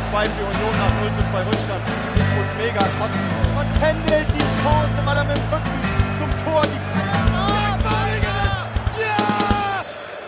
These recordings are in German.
2 für Union nach 0:2 Rückstand. Ich muss mega kotzen. Und händelt die Chance, weil er mit dem Rücken zum Tor die Ja!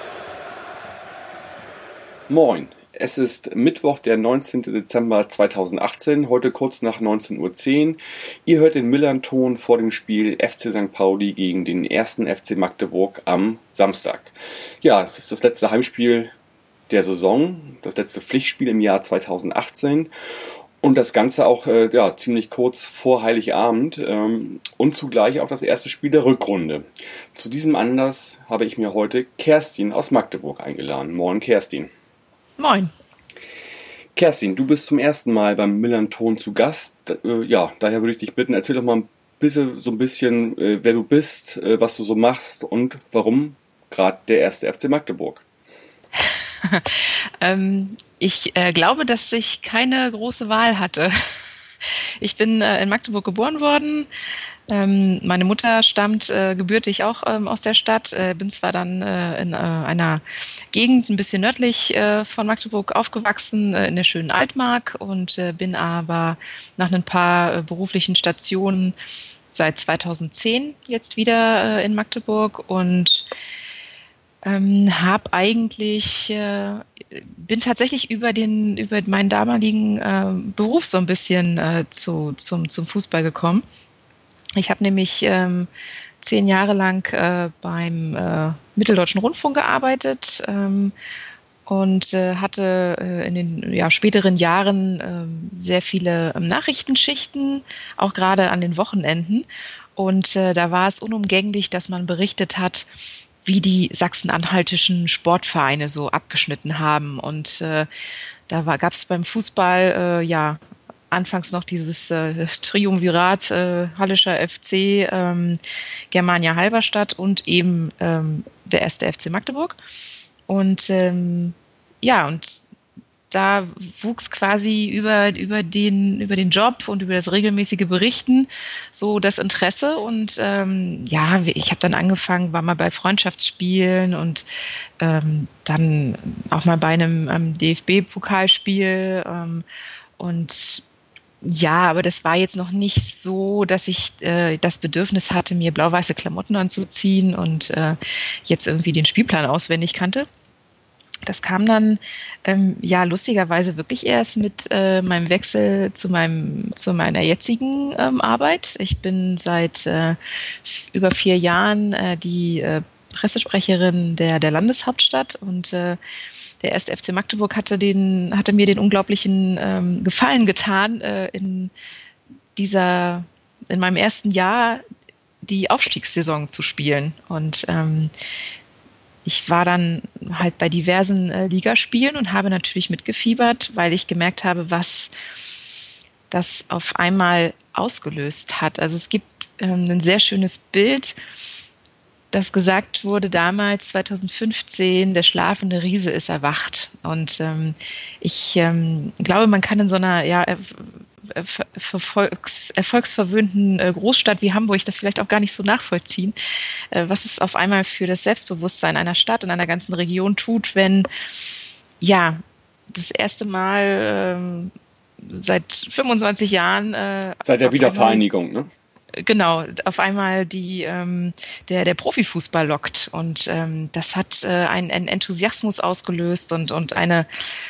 Moin, es ist Mittwoch, der 19. Dezember 2018, heute kurz nach 19:10 Uhr. Ihr hört den Millern-Ton vor dem Spiel FC St. Pauli gegen den 1. FC Magdeburg am Samstag. Ja, es ist das letzte Heimspiel der Saison, das letzte Pflichtspiel im Jahr 2018 und das Ganze auch ziemlich kurz vor Heiligabend und zugleich auch das erste Spiel der Rückrunde. Zu diesem Anlass habe ich mir heute Kerstin aus Magdeburg eingeladen. Moin Kerstin. Moin. Kerstin, du bist zum ersten Mal beim Millern-Ton zu Gast. Daher würde ich dich bitten, erzähl doch mal so ein bisschen, wer du bist, was du so machst und warum gerade der 1. FC Magdeburg. Ich glaube, dass ich keine große Wahl hatte. Ich bin in Magdeburg geboren worden. Meine Mutter stammt gebürtig auch aus der Stadt, bin zwar dann in einer Gegend ein bisschen nördlich von Magdeburg aufgewachsen, in der schönen Altmark und bin aber nach ein paar beruflichen Stationen seit 2010 jetzt wieder in Magdeburg und bin tatsächlich über meinen damaligen Beruf so ein bisschen zum Fußball gekommen. Ich habe nämlich 10 Jahre lang beim Mitteldeutschen Rundfunk gearbeitet und hatte in den späteren Jahren sehr viele Nachrichtenschichten, auch gerade an den Wochenenden. Und da war es unumgänglich, dass man berichtet hat, wie die sachsen-anhaltischen Sportvereine so abgeschnitten haben. Und gab es beim Fußball anfangs noch dieses Triumvirat Hallischer FC, Germania Halberstadt und eben der 1. FC Magdeburg. Und da wuchs quasi über den Job und über das regelmäßige Berichten so das Interesse und ich habe dann angefangen, war mal bei Freundschaftsspielen und dann auch mal bei einem DFB-Pokalspiel aber das war jetzt noch nicht so, dass ich das Bedürfnis hatte, mir blau-weiße Klamotten anzuziehen und jetzt irgendwie den Spielplan auswendig kannte. Das kam dann lustigerweise wirklich erst mit meinem Wechsel zu meiner jetzigen Arbeit. Ich bin seit über 4 Jahren die Pressesprecherin der Landeshauptstadt und der 1. FC Magdeburg hatte mir den unglaublichen Gefallen getan, in meinem ersten Jahr die Aufstiegssaison zu spielen. Und ich war dann halt bei diversen Ligaspielen und habe natürlich mitgefiebert, weil ich gemerkt habe, was das auf einmal ausgelöst hat. Also es gibt ein sehr schönes Bild, das gesagt wurde damals, 2015, der schlafende Riese ist erwacht. Und ich glaube, man kann in so einer erfolgsverwöhnten Großstadt wie Hamburg das vielleicht auch gar nicht so nachvollziehen, was es auf einmal für das Selbstbewusstsein einer Stadt und einer ganzen Region tut, wenn das erste Mal seit 25 Jahren seit der Wiedervereinigung, ne? Genau, auf einmal der Profifußball lockt und das hat einen Enthusiasmus ausgelöst und eine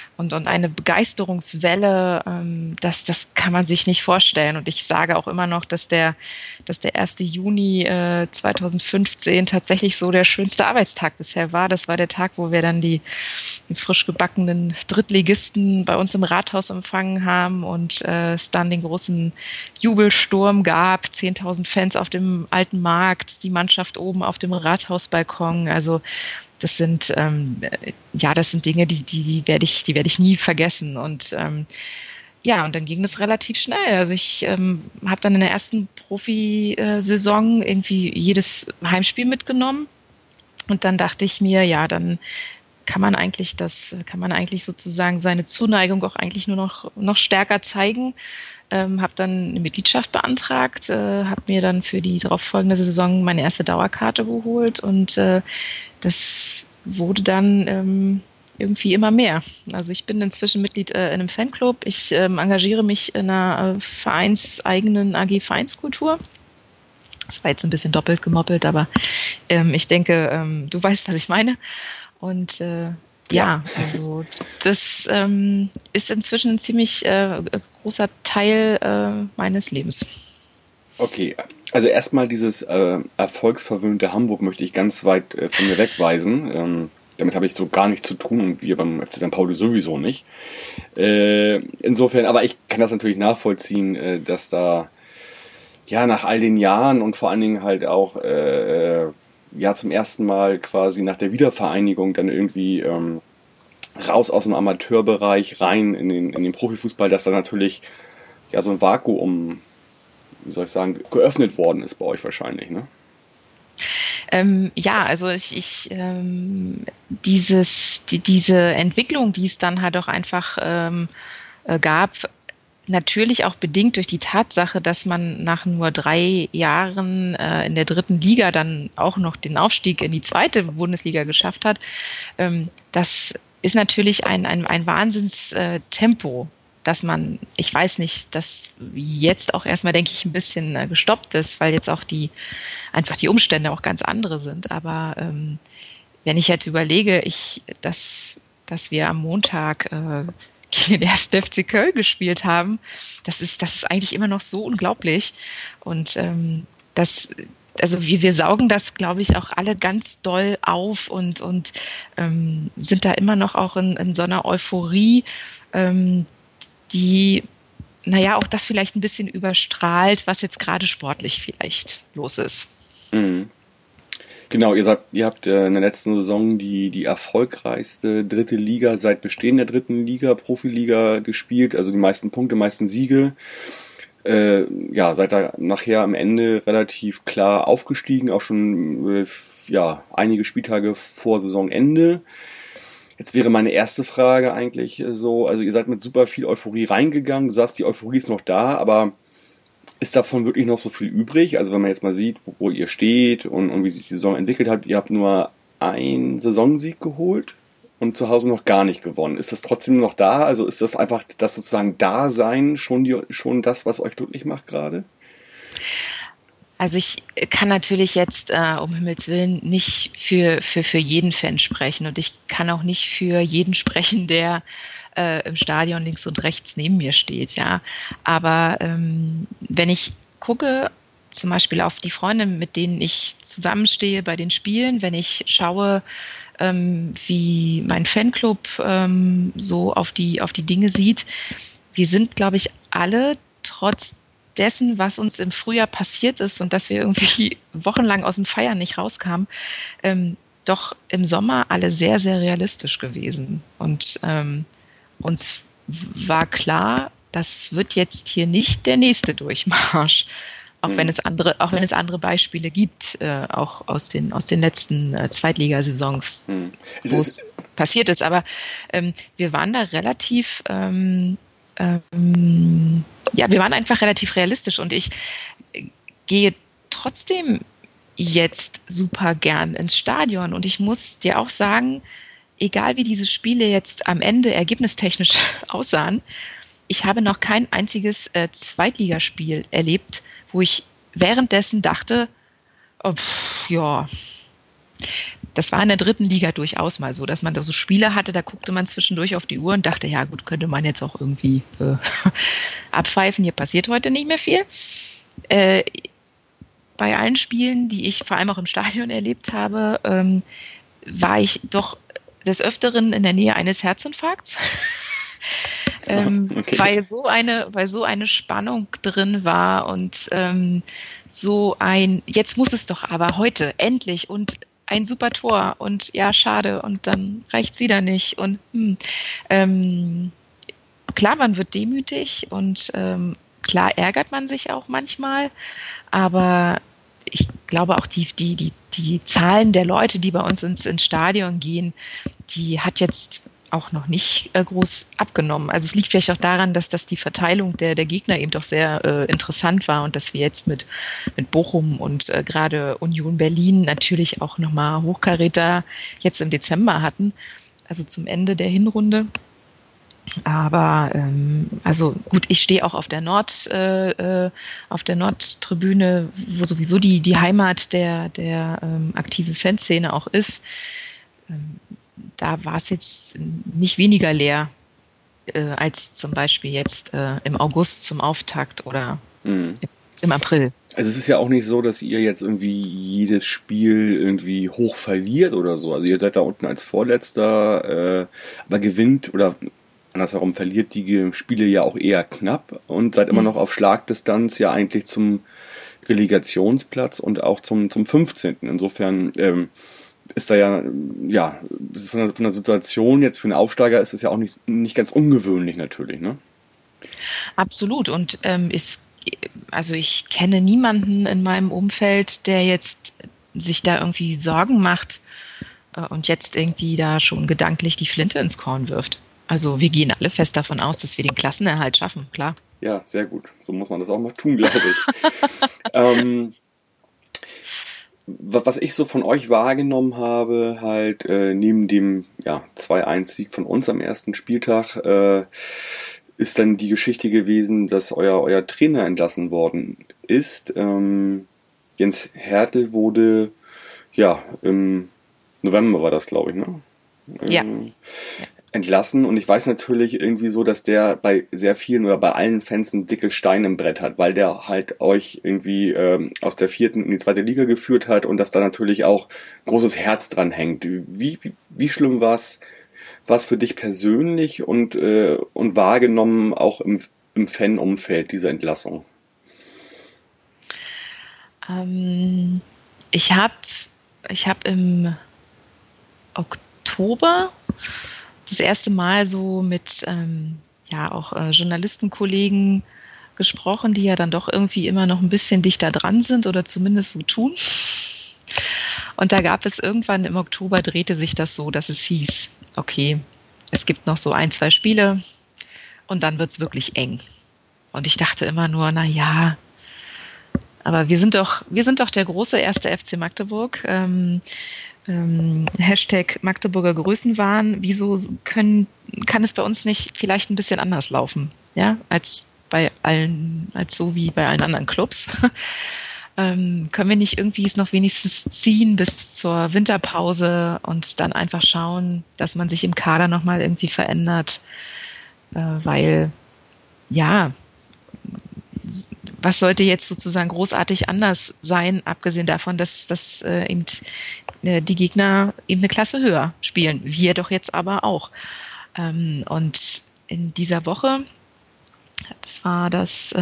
Begeisterungswelle, das kann man sich nicht vorstellen. Und ich sage auch immer noch, dass der 1. Juni 2015 tatsächlich so der schönste Arbeitstag bisher war. Das war der Tag, wo wir dann die frisch gebackenen Drittligisten bei uns im Rathaus empfangen haben und es dann den großen Jubelsturm gab, 10.000 Fans auf dem Alten Markt, die Mannschaft oben auf dem Rathausbalkon. Also das sind Dinge, die werde ich nie vergessen. Und und dann ging das relativ schnell. Also ich habe dann in der ersten Profisaison irgendwie jedes Heimspiel mitgenommen. Und dann dachte ich mir, dann kann man eigentlich sozusagen seine Zuneigung auch eigentlich nur noch stärker zeigen. Habe dann eine Mitgliedschaft beantragt, habe mir dann für die darauffolgende Saison meine erste Dauerkarte geholt und das wurde dann irgendwie immer mehr. Also ich bin inzwischen Mitglied in einem Fanclub. Ich engagiere mich in einer vereinseigenen AG Vereinskultur. Das war jetzt ein bisschen doppelt gemoppelt, aber ich denke, du weißt, was ich meine. Und ja, also das ist inzwischen ein ziemlich großer Teil meines Lebens. Okay, also erstmal dieses erfolgsverwöhnte Hamburg möchte ich ganz weit von mir wegweisen. Damit habe ich so gar nichts zu tun und wir beim FC St. Pauli sowieso nicht. Insofern, aber ich kann das natürlich nachvollziehen, dass da ja nach all den Jahren und vor allen Dingen halt auch zum ersten Mal quasi nach der Wiedervereinigung dann irgendwie raus aus dem Amateurbereich rein in den Profifußball, dass da natürlich ja so ein Vakuum, wie soll ich sagen, geöffnet worden ist bei euch wahrscheinlich, ne? Also diese Entwicklung, die es dann halt auch einfach gab, natürlich auch bedingt durch die Tatsache, dass man nach nur 3 Jahren in der 3. Liga dann auch noch den Aufstieg in die 2. Bundesliga geschafft hat. Das ist natürlich ein Wahnsinnstempo, dass man, ich weiß nicht, dass jetzt auch erstmal, denke ich, ein bisschen gestoppt ist, weil jetzt auch die Umstände auch ganz andere sind. Aber wenn ich jetzt überlege, dass wir am Montag gegen den 1. FC Köln gespielt haben, das ist eigentlich immer noch so unglaublich. Und also wir saugen das, glaube ich, auch alle ganz doll auf und sind da immer noch auch in so einer Euphorie, die, auch das vielleicht ein bisschen überstrahlt, was jetzt gerade sportlich vielleicht los ist. Mhm. Genau, ihr habt in der letzten Saison die erfolgreichste 3. Liga seit Bestehen der 3. Liga, Profiliga gespielt, also die meisten Punkte, meisten Siege. Seid da nachher am Ende relativ klar aufgestiegen, auch schon einige Spieltage vor Saisonende. Jetzt wäre meine erste Frage eigentlich so, also ihr seid mit super viel Euphorie reingegangen, du sagst, die Euphorie ist noch da, aber ist davon wirklich noch so viel übrig? Also wenn man jetzt mal sieht, wo ihr steht und wie sich die Saison entwickelt hat, ihr habt nur einen Saisonsieg geholt und zu Hause noch gar nicht gewonnen. Ist das trotzdem noch da? Also ist das einfach das sozusagen Dasein schon das, was euch glücklich macht gerade? Also ich kann natürlich jetzt um Himmels Willen nicht für jeden Fan sprechen und ich kann auch nicht für jeden sprechen, der im Stadion links und rechts neben mir steht, ja. Aber wenn ich gucke, zum Beispiel auf die Freunde, mit denen ich zusammenstehe bei den Spielen, wenn ich schaue, wie mein Fanclub so auf die Dinge sieht, wir sind, glaube ich, alle trotz dessen, was uns im Frühjahr passiert ist und dass wir irgendwie wochenlang aus dem Feiern nicht rauskamen, doch im Sommer alle sehr, sehr realistisch gewesen. Und uns war klar, das wird jetzt hier nicht der nächste Durchmarsch. Auch wenn es andere Beispiele gibt, auch aus den letzten Zweitligasaisons, wo es passiert ist. Aber wir waren da relativ wir waren einfach relativ realistisch und ich gehe trotzdem jetzt super gern ins Stadion und ich muss dir auch sagen, egal wie diese Spiele jetzt am Ende ergebnistechnisch aussahen, ich habe noch kein einziges Zweitligaspiel erlebt, wo ich währenddessen dachte, das war in der 3. Liga durchaus mal so, dass man da so Spiele hatte, da guckte man zwischendurch auf die Uhr und dachte, ja gut, könnte man jetzt auch irgendwie abpfeifen, hier passiert heute nicht mehr viel. Bei allen Spielen, die ich vor allem auch im Stadion erlebt habe, war ich doch des Öfteren in der Nähe eines Herzinfarkts. Okay. Weil so eine Spannung drin war und jetzt muss es doch aber heute endlich und ein super Tor und ja, schade und dann reicht's wieder nicht und klar, man wird demütig und klar ärgert man sich auch manchmal, aber ich glaube auch die Zahlen der Leute, die bei uns ins Stadion gehen, die hat jetzt auch noch nicht groß abgenommen. Also es liegt vielleicht auch daran, dass die Verteilung der Gegner eben doch sehr interessant war und dass wir jetzt mit Bochum und gerade Union Berlin natürlich auch nochmal Hochkaräter jetzt im Dezember hatten. also zum Ende der Hinrunde. Aber also gut, ich stehe auch auf der Nordtribüne, wo sowieso die Heimat der aktiven Fanszene auch ist. Da war es jetzt nicht weniger leer als zum Beispiel jetzt im August zum Auftakt oder im April. Also es ist ja auch nicht so, dass ihr jetzt irgendwie jedes Spiel irgendwie hoch verliert oder so. Also ihr seid da unten als Vorletzter, aber gewinnt oder andersherum verliert die Spiele ja auch eher knapp und seid immer noch auf Schlagdistanz ja eigentlich zum Relegationsplatz und auch zum 15. Insofern ist da ja ist von der Situation jetzt für einen Aufsteiger ist es ja auch nicht ganz ungewöhnlich natürlich, ne? Absolut. Und also ich kenne niemanden in meinem Umfeld, der jetzt sich da irgendwie Sorgen macht und jetzt irgendwie da schon gedanklich die Flinte ins Korn wirft. Also wir gehen alle fest davon aus, dass wir den Klassenerhalt schaffen, klar. Ja, sehr gut. So muss man das auch mal tun, glaube ich. Was ich so von euch wahrgenommen habe, halt neben dem 2-1-Sieg von uns am ersten Spieltag, ist dann die Geschichte gewesen, dass euer Trainer entlassen worden ist. Jens Hertel wurde, im November war das, glaube ich, ne? Ja. Entlassen, und ich weiß natürlich irgendwie so, dass der bei sehr vielen oder bei allen Fans ein dickes Stein im Brett hat, weil der halt euch irgendwie aus der 4. in die 2. Liga geführt hat und dass da natürlich auch großes Herz dran hängt. Wie schlimm war es für dich persönlich und wahrgenommen auch im Fan-Umfeld, diese Entlassung? Ich hab im Oktober das erste Mal so mit auch Journalistenkollegen gesprochen, die ja dann doch irgendwie immer noch ein bisschen dichter dran sind oder zumindest so tun. Und da gab es irgendwann im Oktober, drehte sich das so, dass es hieß, okay, es gibt noch so 1, 2 Spiele und dann wird es wirklich eng. Und ich dachte immer nur, na ja, aber wir sind doch der große erste FC Magdeburg. Hashtag Magdeburger Größenwahn. Wieso kann es bei uns nicht vielleicht ein bisschen anders laufen, ja, als so wie bei allen anderen Clubs? Können wir nicht irgendwie es noch wenigstens ziehen bis zur Winterpause und dann einfach schauen, dass man sich im Kader nochmal irgendwie verändert, weil was sollte jetzt sozusagen großartig anders sein, abgesehen davon, dass eben die Gegner eben eine Klasse höher spielen. Wir doch jetzt aber auch. Und in dieser Woche, das war das,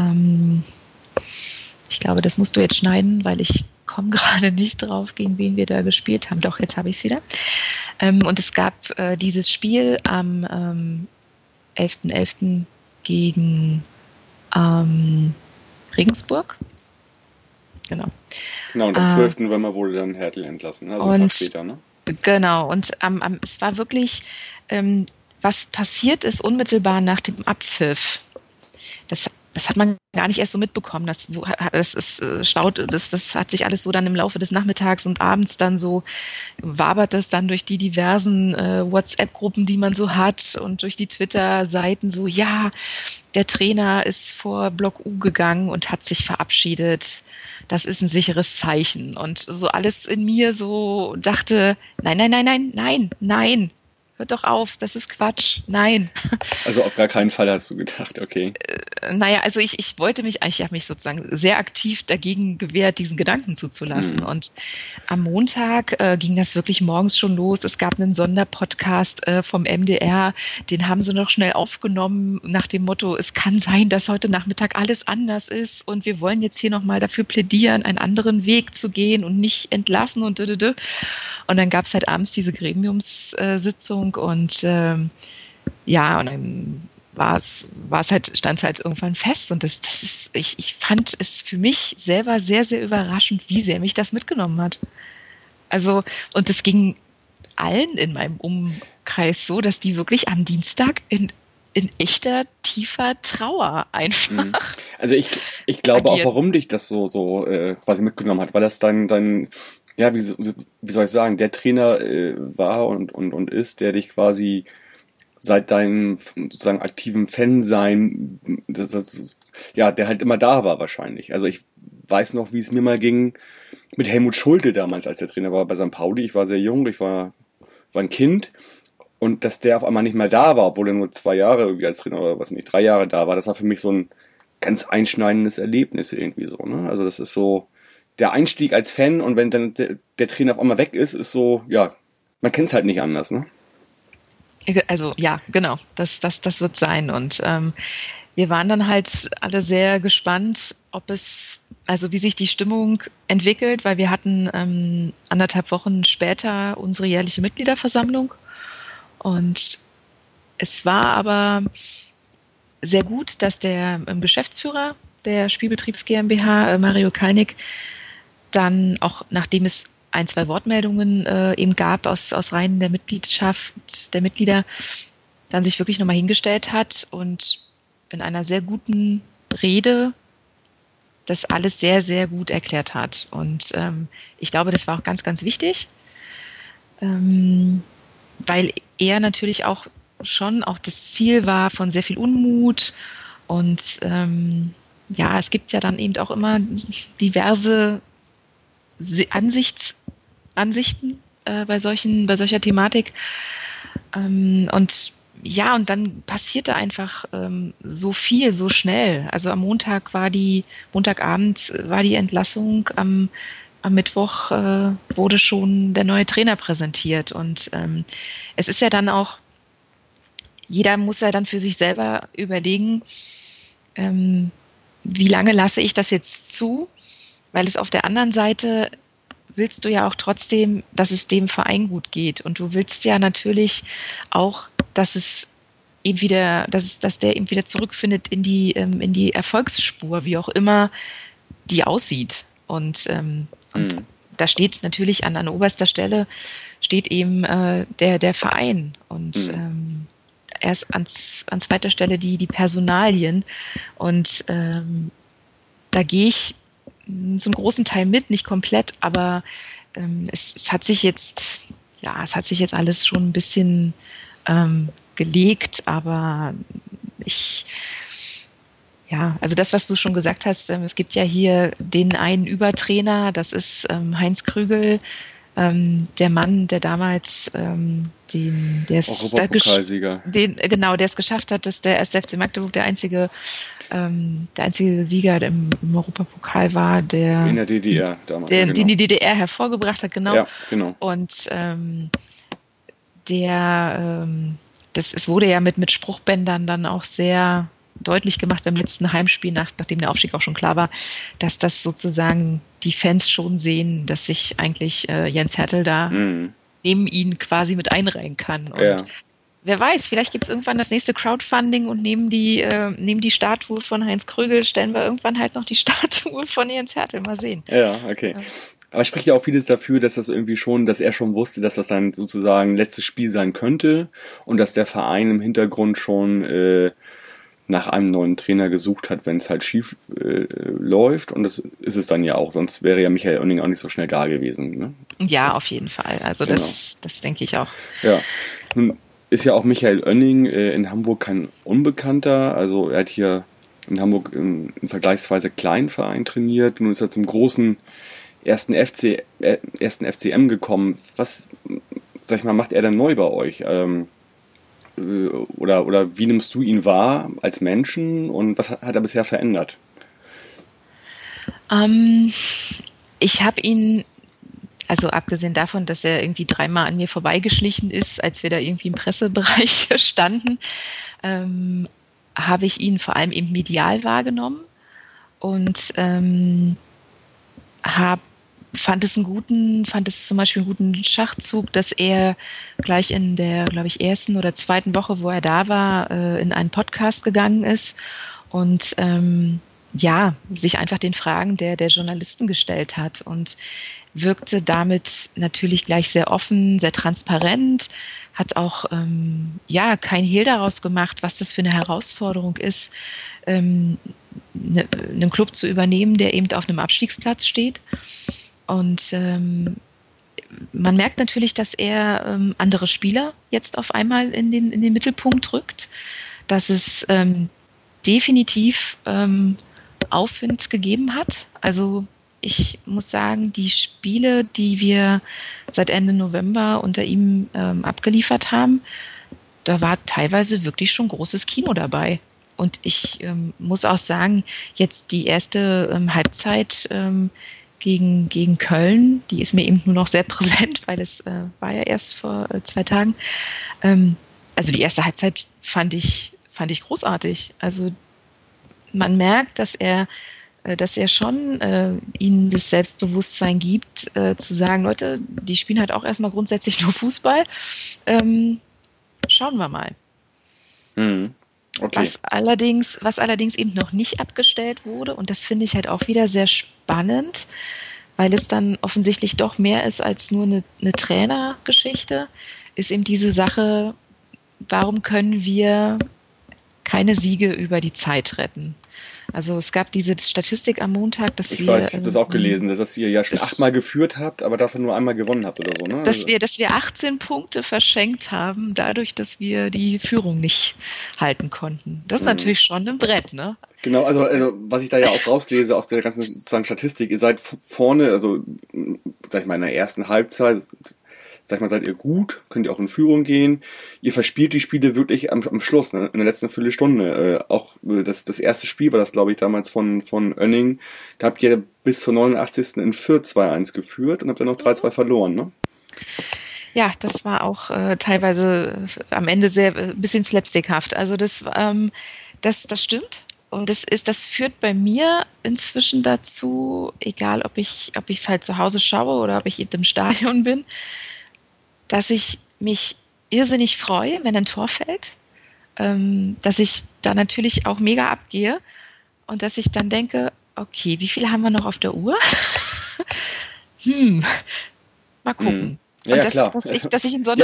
ich glaube, das musst du jetzt schneiden, weil ich komme gerade nicht drauf, gegen wen wir da gespielt haben. Doch, jetzt habe ich es wieder. Und es gab dieses Spiel am 11.11. gegen Regensburg. Genau. Genau, und am 12. November wurde dann Hertel entlassen, also ein Tag später, ne? Genau, und es war wirklich, was passiert ist unmittelbar nach dem Abpfiff. Das hat man gar nicht erst so mitbekommen. Das hat sich alles so dann im Laufe des Nachmittags und abends dann so, wabert das dann durch die diversen WhatsApp-Gruppen, die man so hat, und durch die Twitter-Seiten so, ja, der Trainer ist vor Block U gegangen und hat sich verabschiedet. Das ist ein sicheres Zeichen. Und so alles in mir so dachte, nein. Hört doch auf, das ist Quatsch. Nein. Also auf gar keinen Fall hast du gedacht, okay. Also ich habe mich sozusagen sehr aktiv dagegen gewehrt, diesen Gedanken zuzulassen. Und am Montag ging das wirklich morgens schon los. Es gab einen Sonderpodcast vom MDR, den haben sie noch schnell aufgenommen nach dem Motto, es kann sein, dass heute Nachmittag alles anders ist und wir wollen jetzt hier nochmal dafür plädieren, einen anderen Weg zu gehen und nicht entlassen und Und dann gab es halt abends diese Gremiumssitzung und und dann stand es halt irgendwann fest, und ich fand es für mich selber sehr, sehr überraschend, wie sehr mich das mitgenommen hat. Also, und es ging allen in meinem Umkreis so, dass die wirklich am Dienstag in echter, tiefer Trauer einfach. Also ich glaube auch, warum dich das so quasi mitgenommen hat, weil das dein ja, wie soll ich sagen, der Trainer war und ist, der dich quasi seit deinem sozusagen aktiven Fansein, ja, der halt immer da war wahrscheinlich. Also ich weiß noch, wie es mir mal ging mit Helmut Schulte damals, als der Trainer war bei St. Pauli. Ich war sehr jung, ich war ein Kind. Und dass der auf einmal nicht mehr da war, obwohl er nur 2 Jahre irgendwie als Trainer oder was nicht, 3 Jahre da war, das war für mich so ein ganz einschneidendes Erlebnis irgendwie so, ne? Also das ist so der Einstieg als Fan, und wenn dann der Trainer auf einmal weg ist so, ja, man kennt es halt nicht anders, ne? Also ja, genau, das wird sein. Und wir waren dann halt alle sehr gespannt, wie sich die Stimmung entwickelt, weil wir hatten 1,5 Wochen später unsere jährliche Mitgliederversammlung. Und es war aber sehr gut, dass der Geschäftsführer der Spielbetriebs GmbH, Mario Kalnick, dann auch, nachdem es 1, 2 Wortmeldungen eben gab aus Reihen der Mitgliedschaft, der Mitglieder, dann sich wirklich nochmal hingestellt hat und in einer sehr guten Rede das alles sehr, sehr gut erklärt hat. Und ich glaube, das war auch ganz, ganz wichtig, weil er natürlich auch das Ziel war von sehr viel Unmut. Und es gibt ja dann eben auch immer diverse Ansichten bei solcher Thematik. Und dann passierte einfach so viel, so schnell. Also am Montagabend war die Entlassung, am Mittwoch wurde schon der neue Trainer präsentiert. Und es ist ja dann auch, jeder muss ja dann für sich selber überlegen, wie lange lasse ich das jetzt zu? Weil es auf der anderen Seite willst du ja auch trotzdem, dass es dem Verein gut geht. Und du willst ja natürlich auch, dass der eben wieder zurückfindet in die Erfolgsspur, wie auch immer die aussieht. Und da steht natürlich an oberster Stelle steht eben der Verein. Und erst an zweiter Stelle die Personalien. Und da gehe ich zum großen Teil mit, nicht komplett, aber es hat sich jetzt alles schon ein bisschen gelegt, aber also das, was du schon gesagt hast, es gibt ja hier den einen Übertrainer, das ist Heinz Krügel, der Mann, der damals der es geschafft hat, dass der 1. FC Magdeburg der einzige Sieger im Europapokal war, der in der DDR damals, den die DDR hervorgebracht hat, genau. Ja, genau. Und es wurde ja mit Spruchbändern dann auch sehr deutlich gemacht beim letzten Heimspiel, nachdem der Aufstieg auch schon klar war, dass das sozusagen die Fans schon sehen, dass sich eigentlich Jens Hertel da neben ihn quasi mit einreihen kann. Und wer weiß, vielleicht gibt es irgendwann das nächste Crowdfunding und neben die Statue von Heinz Krügel stellen wir irgendwann halt noch die Statue von Jens Hertel. Mal sehen. Ja, okay. Aber spricht ja auch vieles dafür, dass er schon wusste, dass das sein sozusagen letztes Spiel sein könnte und dass der Verein im Hintergrund schon nach einem neuen Trainer gesucht hat, wenn es halt schief läuft, und das ist es dann ja auch, sonst wäre ja Michael Oenning auch nicht so schnell da gewesen. Ne? Ja, auf jeden Fall, also genau. Das denke ich auch. Ja, nun ist ja auch Michael Oenning in Hamburg kein Unbekannter, also er hat hier in Hamburg einen vergleichsweise kleinen Verein trainiert, nun ist er zum großen ersten FCM gekommen. Was, sag ich mal, macht er denn neu bei euch? Oder wie nimmst du ihn wahr als Menschen und was hat er bisher verändert? Ich habe ihn, also abgesehen davon, dass er irgendwie 3-mal an mir vorbeigeschlichen ist, als wir da irgendwie im Pressebereich standen, habe ich ihn vor allem eben medial wahrgenommen und fand es zum Beispiel einen guten Schachzug, dass er gleich in der, glaube ich, 1. oder 2. Woche, wo er da war, in einen Podcast gegangen ist und sich einfach den Fragen der Journalisten gestellt hat und wirkte damit natürlich gleich sehr offen, sehr transparent, hat auch kein Hehl daraus gemacht, was das für eine Herausforderung ist, einen Club zu übernehmen, der eben auf einem Abstiegsplatz steht. Und man merkt natürlich, dass er andere Spieler jetzt auf einmal in den Mittelpunkt rückt, dass es definitiv Aufwind gegeben hat. Also ich muss sagen, die Spiele, die wir seit Ende November unter ihm abgeliefert haben, da war teilweise wirklich schon großes Kino dabei. Und ich muss auch sagen, jetzt die erste Halbzeit gegen Köln, die ist mir eben nur noch sehr präsent, weil es war ja erst vor 2 Tagen. Also die erste Halbzeit fand ich großartig. Also man merkt, dass er schon ihnen das Selbstbewusstsein gibt, zu sagen, Leute, die spielen halt auch erstmal grundsätzlich nur Fußball. Schauen wir mal. Okay. Was allerdings eben noch nicht abgestellt wurde, und das finde ich halt auch wieder sehr spannend, weil es dann offensichtlich doch mehr ist als nur eine Trainergeschichte, ist eben diese Sache, warum können wir keine Siege über die Zeit retten? Also es gab diese Statistik am Montag, dass ich wir... weiß, ich habe das auch gelesen, dass ihr ja schon 8-mal geführt habt, aber davon nur einmal gewonnen habt oder so, ne? Dass wir 18 Punkte verschenkt haben, dadurch, dass wir die Führung nicht halten konnten. Das ist natürlich schon ein Brett, ne? Genau, also was ich da ja auch rauslese aus der ganzen sozusagen Statistik, ihr seid vorne, also sag ich mal in der ersten Halbzeit, sag ich mal, seid ihr gut, könnt ihr auch in Führung gehen. Ihr verspielt die Spiele wirklich am Schluss, ne? In der letzten Viertelstunde. Auch das erste Spiel war das, glaube ich, damals von Oenning. Da habt ihr bis zur 89. in Fürth 2-1 geführt und habt dann noch 3-2 verloren, ne? Ja, das war auch teilweise am Ende ein bisschen slapstickhaft. Also das stimmt. Und das führt bei mir inzwischen dazu, egal ob ich es halt zu Hause schaue oder ob ich eben im Stadion bin, dass ich mich irrsinnig freue, wenn ein Tor fällt, dass ich da natürlich auch mega abgehe und dass ich dann denke, okay, wie viel haben wir noch auf der Uhr? Mal gucken. Ja, und klar. Dass ich in so eine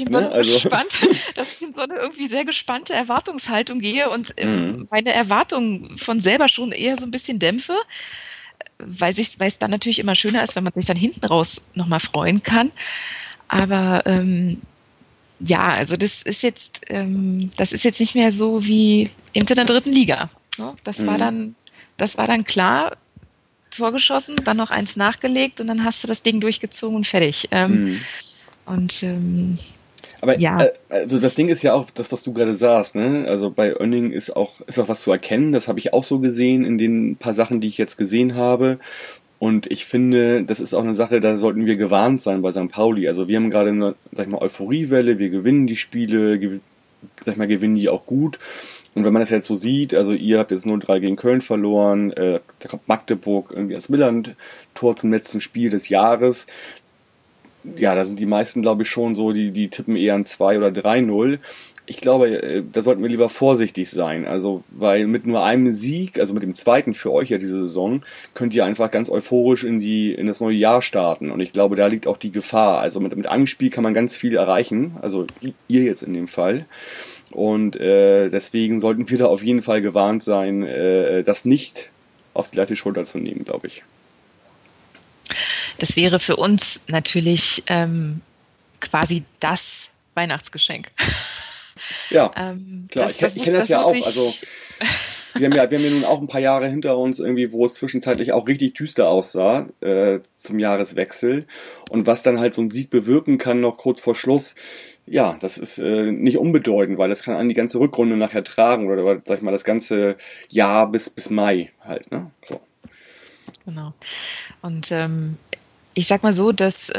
irgendwie sehr gespannte Erwartungshaltung gehe und meine Erwartungen von selber schon eher so ein bisschen dämpfe, weil es dann natürlich immer schöner ist, wenn man sich dann hinten raus nochmal freuen kann. Aber also das ist jetzt nicht mehr so wie in der 3. Liga. Ne? Das war dann klar, vorgeschossen, dann noch 1 nachgelegt und dann hast du das Ding durchgezogen und fertig. Aber also das Ding ist ja auch das, was du gerade sagst, ne? Also bei Oenning ist auch was zu erkennen. Das habe ich auch so gesehen in den paar Sachen, die ich jetzt gesehen habe. Und ich finde, das ist auch eine Sache, da sollten wir gewarnt sein bei St. Pauli. Also wir haben gerade eine, sag ich mal, Euphoriewelle, wir gewinnen die Spiele, gewinnen die auch gut. Und wenn man das jetzt so sieht, also ihr habt jetzt 0-3 gegen Köln verloren, da kommt Magdeburg irgendwie als Millantor zum letzten Spiel des Jahres. Ja, da sind die meisten, glaube ich, schon so, die tippen eher ein 2 oder 3-0. Ich glaube, da sollten wir lieber vorsichtig sein. Also, weil mit nur einem Sieg, also mit dem zweiten für euch ja diese Saison, könnt ihr einfach ganz euphorisch in das neue Jahr starten. Und ich glaube, da liegt auch die Gefahr. Also mit einem Spiel kann man ganz viel erreichen. Also ihr jetzt in dem Fall. Und deswegen sollten wir da auf jeden Fall gewarnt sein, das nicht auf die leichte Schulter zu nehmen, glaube ich. Das wäre für uns natürlich quasi das Weihnachtsgeschenk. Ja, klar. Ich kenne das ja auch. Also wir haben ja nun auch ein paar Jahre hinter uns, irgendwie, wo es zwischenzeitlich auch richtig düster aussah zum Jahreswechsel. Und was dann halt so ein Sieg bewirken kann, noch kurz vor Schluss, ja, das ist nicht unbedeutend, weil das kann an die ganze Rückrunde nachher tragen oder sag ich mal das ganze Jahr bis Mai halt, ne? So. Genau. Und ich sag mal so, dass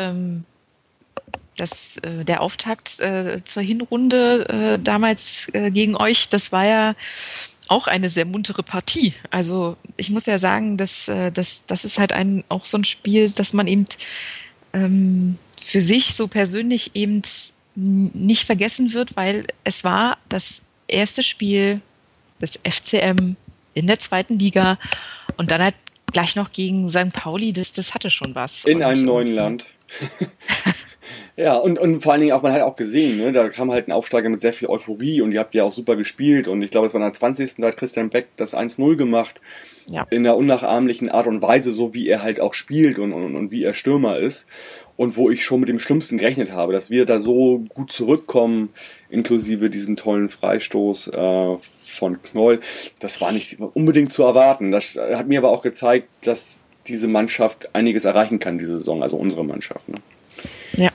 der Auftakt zur Hinrunde damals gegen euch, das war ja auch eine sehr muntere Partie. Also ich muss ja sagen, das ist halt auch so ein Spiel, das man eben für sich so persönlich eben nicht vergessen wird, weil es war das erste Spiel des FCM in der 2. Liga und dann halt gleich noch gegen St. Pauli, das hatte schon was. In einem neuen Land. Ja, und vor allen Dingen auch, man hat auch gesehen, ne, da kam halt ein Aufsteiger mit sehr viel Euphorie und ihr habt ja auch super gespielt und ich glaube, es war in der 20. Da hat Christian Beck das 1-0 gemacht. Ja. In einer unnachahmlichen Art und Weise, so wie er halt auch spielt und wie er Stürmer ist. Und wo ich schon mit dem Schlimmsten gerechnet habe, dass wir da so gut zurückkommen, inklusive diesem tollen Freistoß von Knoll, das war nicht unbedingt zu erwarten. Das hat mir aber auch gezeigt, dass diese Mannschaft einiges erreichen kann, diese Saison, also unsere Mannschaft. Ne? Ja.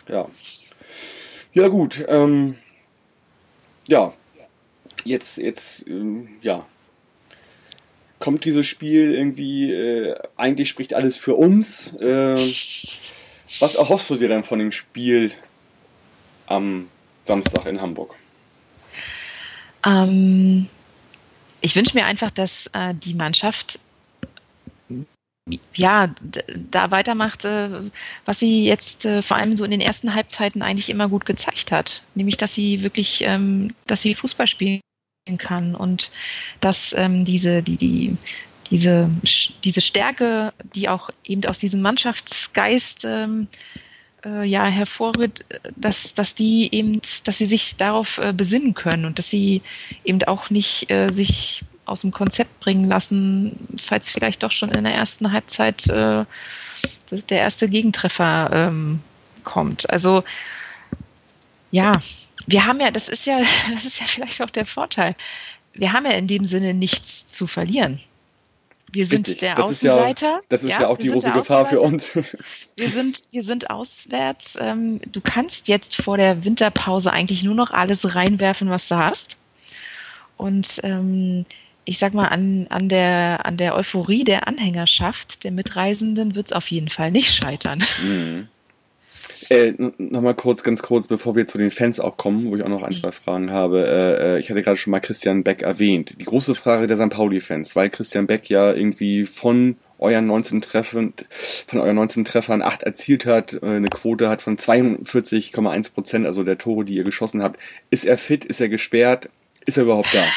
Ja gut, ja, jetzt, ja, kommt dieses Spiel irgendwie, eigentlich spricht alles für uns. Was erhoffst du dir denn von dem Spiel am Samstag in Hamburg? Ich wünsche mir einfach, dass die Mannschaft da weitermacht, was sie jetzt vor allem so in den ersten Halbzeiten eigentlich immer gut gezeigt hat. Nämlich, dass sie wirklich, dass sie Fußball spielen kann und dass diese Stärke, die auch eben aus diesem Mannschaftsgeist hervorgeht, dass sie sich darauf besinnen können und dass sie eben auch nicht sich aus dem Konzept bringen lassen, falls vielleicht doch schon in der ersten Halbzeit der erste Gegentreffer kommt. Also ja, wir haben ja, das ist ja vielleicht auch der Vorteil. Wir haben ja in dem Sinne nichts zu verlieren. Wir sind Richtig. der Das Außenseiter. Das ist ja auch die große Gefahr für uns. Wir sind auswärts. Du kannst jetzt vor der Winterpause eigentlich nur noch alles reinwerfen, was du hast. Und ich sag mal, an der Euphorie der Anhängerschaft, der Mitreisenden, wird es auf jeden Fall nicht scheitern. Mhm. Nochmal ganz kurz, bevor wir zu den Fans auch kommen, wo ich auch noch ein, zwei Fragen habe. Ich hatte gerade schon mal Christian Beck erwähnt. Die große Frage der St. Pauli-Fans, weil Christian Beck ja irgendwie von euren 19 Treffern 8 erzielt hat, eine Quote hat von 42,1%, also der Tore, die ihr geschossen habt. Ist er fit? Ist er gesperrt? Ist er überhaupt da?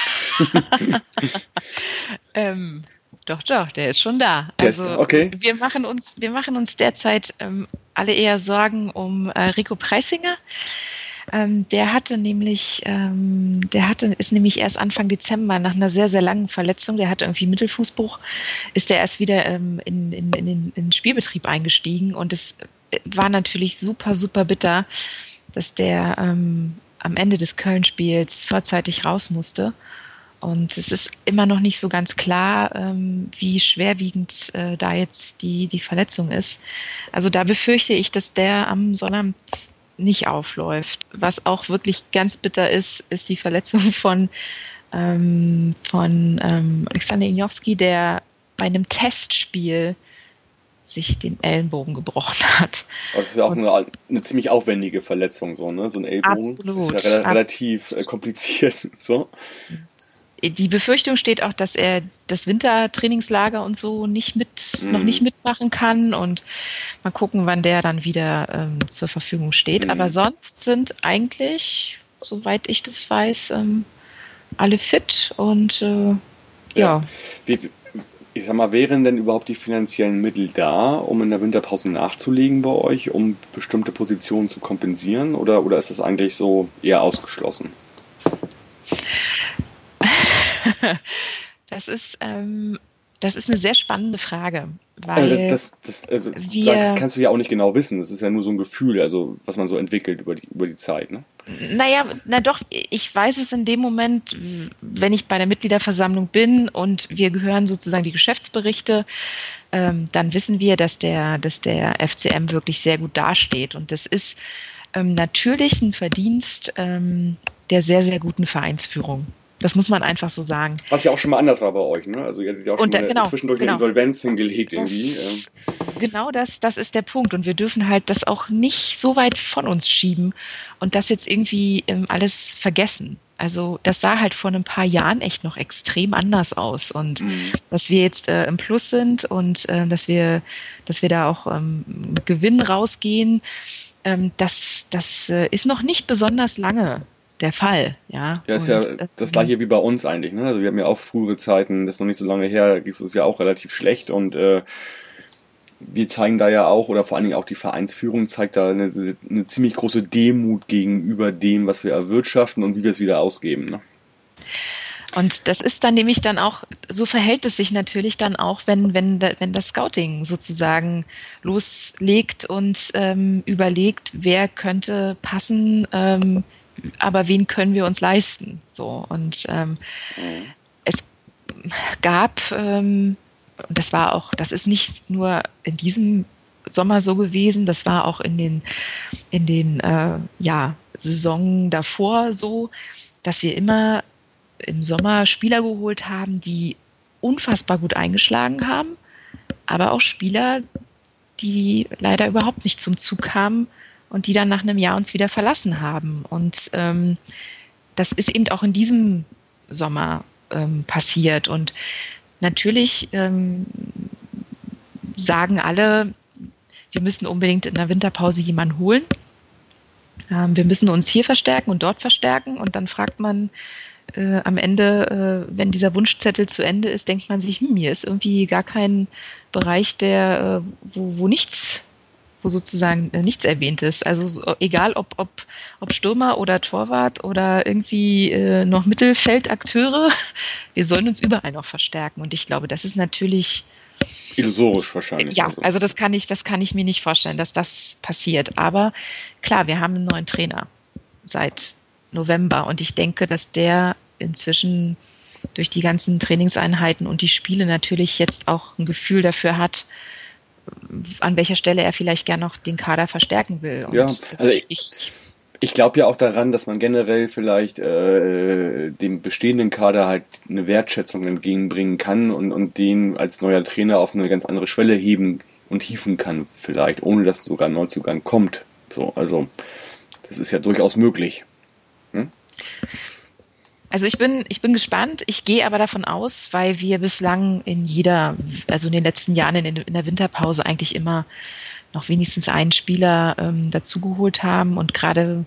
Doch, der ist schon da. Okay. Wir machen uns derzeit alle eher Sorgen um Rico Preisinger. Ist nämlich erst Anfang Dezember nach einer sehr, sehr langen Verletzung, der hatte irgendwie Mittelfußbruch, ist der erst wieder in den Spielbetrieb eingestiegen und es war natürlich super, super bitter, dass der am Ende des Köln-Spiels vorzeitig raus musste. Und es ist immer noch nicht so ganz klar, wie schwerwiegend da jetzt die Verletzung ist. Also da befürchte ich, dass der am Sonnabend nicht aufläuft. Was auch wirklich ganz bitter ist die Verletzung von Alexander Injowski, der bei einem Testspiel sich den Ellenbogen gebrochen hat. Aber das ist ja auch eine ziemlich aufwendige Verletzung, so, ne? So ein Ellbogen. Absolut. Ist ja relativ kompliziert, so. Die Befürchtung steht auch, dass er das Wintertrainingslager und so noch nicht mitmachen kann und mal gucken, wann der dann wieder zur Verfügung steht. Aber sonst sind eigentlich, soweit ich das weiß, alle fit und ja. Ich sag mal, wären denn überhaupt die finanziellen Mittel da, um in der Winterpause nachzulegen bei euch, um bestimmte Positionen zu kompensieren? Oder ist das eigentlich so eher ausgeschlossen? Das ist eine sehr spannende Frage. Weil das kannst du ja auch nicht genau wissen. Das ist ja nur so ein Gefühl, also was man so entwickelt über die Zeit, ne? Ich weiß es in dem Moment, wenn ich bei der Mitgliederversammlung bin und wir gehören sozusagen die Geschäftsberichte, dann wissen wir, dass der FCM wirklich sehr gut dasteht. Und das ist natürlich ein Verdienst der sehr, sehr guten Vereinsführung. Das muss man einfach so sagen. Was ja auch schon mal anders war bei euch, ne? Also ihr habt ja auch zwischendurch eine Insolvenz hingelegt irgendwie. Genau, das ist der Punkt. Und wir dürfen halt das auch nicht so weit von uns schieben und das jetzt irgendwie alles vergessen. Also das sah halt vor ein paar Jahren echt noch extrem anders aus. Und dass wir jetzt im Plus sind und dass wir da auch mit Gewinn rausgehen, das ist noch nicht besonders lange der Fall, ja. Ja, ist ja das gleiche wie bei uns eigentlich, ne? Also wir haben ja auch frühere Zeiten, das ist noch nicht so lange her, da ging es uns ja auch relativ schlecht und wir zeigen da ja auch, oder vor allen Dingen auch die Vereinsführung zeigt da eine ziemlich große Demut gegenüber dem, was wir erwirtschaften und wie wir es wieder ausgeben. Ne? Und das ist dann nämlich dann auch, so verhält es sich natürlich dann auch, wenn das Scouting sozusagen loslegt und überlegt, wer könnte passen, aber wen können wir uns leisten. So, und es gab, und das ist nicht nur in diesem Sommer so gewesen, das war auch in den Saisonen davor so, dass wir immer im Sommer Spieler geholt haben, die unfassbar gut eingeschlagen haben, aber auch Spieler, die leider überhaupt nicht zum Zug kamen und die dann nach einem Jahr uns wieder verlassen haben. Und das ist eben auch in diesem Sommer passiert. Und natürlich sagen alle, wir müssen unbedingt in der Winterpause jemanden holen. Wir müssen uns hier verstärken und dort verstärken. Und dann fragt man am Ende, wenn dieser Wunschzettel zu Ende ist, denkt man sich, hier ist irgendwie gar kein Bereich, wo sozusagen nichts erwähnt ist. Also egal, ob Stürmer oder Torwart oder irgendwie noch Mittelfeldakteure, wir sollen uns überall noch verstärken. Und ich glaube, das ist natürlich illusorisch wahrscheinlich. Ja, also das kann ich mir nicht vorstellen, dass das passiert. Aber klar, wir haben einen neuen Trainer seit November und ich denke, dass der inzwischen durch die ganzen Trainingseinheiten und die Spiele natürlich jetzt auch ein Gefühl dafür hat, an welcher Stelle er vielleicht gern noch den Kader verstärken will. Und ja, also ich glaube ja auch daran, dass man generell vielleicht dem bestehenden Kader halt eine Wertschätzung entgegenbringen kann und den als neuer Trainer auf eine ganz andere Schwelle heben und hieven kann vielleicht, ohne dass sogar ein Neuzugang kommt. So, also das ist ja durchaus möglich. Also ich bin gespannt. Ich gehe aber davon aus, weil wir bislang in den letzten Jahren in der Winterpause eigentlich immer noch wenigstens einen Spieler dazugeholt haben und gerade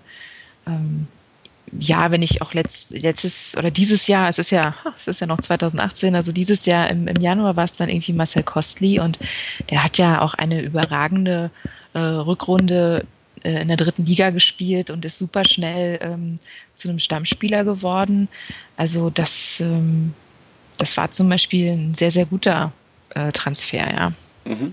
wenn ich auch letztes oder dieses Jahr, es ist ja noch 2018, also dieses Jahr im Januar war es dann irgendwie Marcel Kostli und der hat ja auch eine überragende Rückrunde in der 3. Liga gespielt und ist super schnell zu einem Stammspieler geworden. Also das war zum Beispiel ein sehr, sehr guter Transfer, ja. Mhm.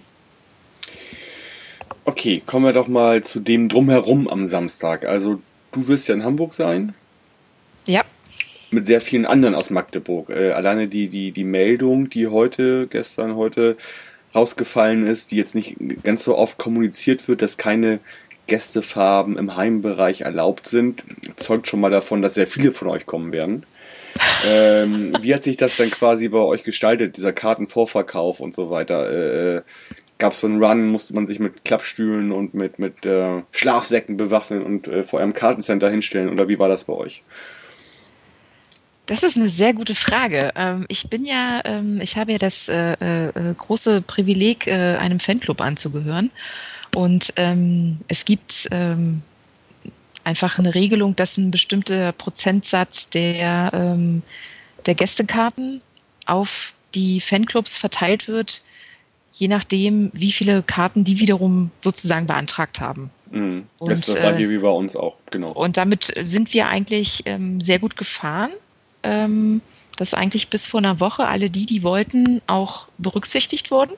Okay, kommen wir doch mal zu dem Drumherum am Samstag. Also du wirst ja in Hamburg sein. Ja. Mit sehr vielen anderen aus Magdeburg. Alleine die Meldung, die heute rausgefallen ist, die jetzt nicht ganz so oft kommuniziert wird, dass keine Gästefarben im Heimbereich erlaubt sind, zeugt schon mal davon, dass sehr viele von euch kommen werden. Wie hat sich das dann quasi bei euch gestaltet, dieser Kartenvorverkauf und so weiter? Gab es so einen Run, musste man sich mit Klappstühlen und mit Schlafsäcken bewaffnen und vor eurem Kartencenter hinstellen oder wie war das bei euch? Das ist eine sehr gute Frage. Ich habe ja das große Privileg, einem Fanclub anzugehören. Und es gibt einfach eine Regelung, dass ein bestimmter Prozentsatz der Gästekarten auf die Fanclubs verteilt wird, je nachdem, wie viele Karten die wiederum sozusagen beantragt haben. Mhm. Das ist das gleiche wie bei uns auch, genau. Und damit sind wir eigentlich sehr gut gefahren. Dass eigentlich bis vor einer Woche alle die wollten, auch berücksichtigt wurden.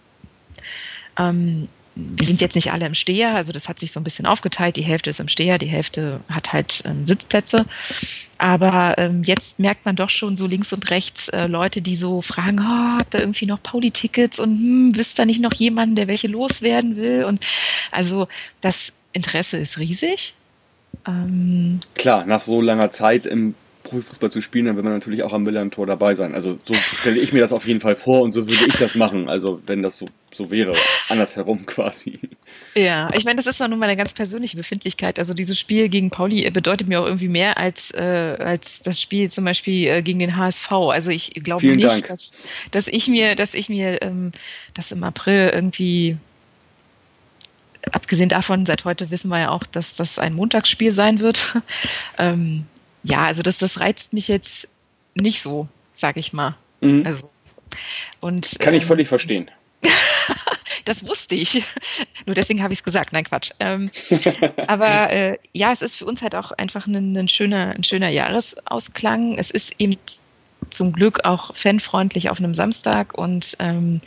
Wir sind jetzt nicht alle im Steher, also das hat sich so ein bisschen aufgeteilt. Die Hälfte ist im Steher, die Hälfte hat halt Sitzplätze. Aber jetzt merkt man doch schon so links und rechts Leute, die so fragen, habt ihr irgendwie noch Pauli-Tickets und wisst ihr nicht noch jemanden, der welche loswerden will? Und also das Interesse ist riesig. Klar, nach so langer Zeit im Profifußball zu spielen, dann will man natürlich auch am Millern-Tor dabei sein. Also so stelle ich mir das auf jeden Fall vor und so würde ich das machen. Also wenn das so wäre, andersherum quasi. Ja, ich meine, das ist doch nun mal eine ganz persönliche Befindlichkeit. Also dieses Spiel gegen Pauli bedeutet mir auch irgendwie mehr als das Spiel zum Beispiel gegen den HSV. Also ich glaube nicht, dass ich mir das im April irgendwie, abgesehen davon, seit heute wissen wir ja auch, dass das ein Montagsspiel sein wird. Ja, also das reizt mich jetzt nicht so, sag ich mal. Mhm. Also, und, kann ich völlig verstehen. Das wusste ich. Nur deswegen habe ich es gesagt. Nein, Quatsch. Aber ja, es ist für uns halt auch einfach ein schöner Jahresausklang. Es ist eben zum Glück auch fanfreundlich auf einem Samstag und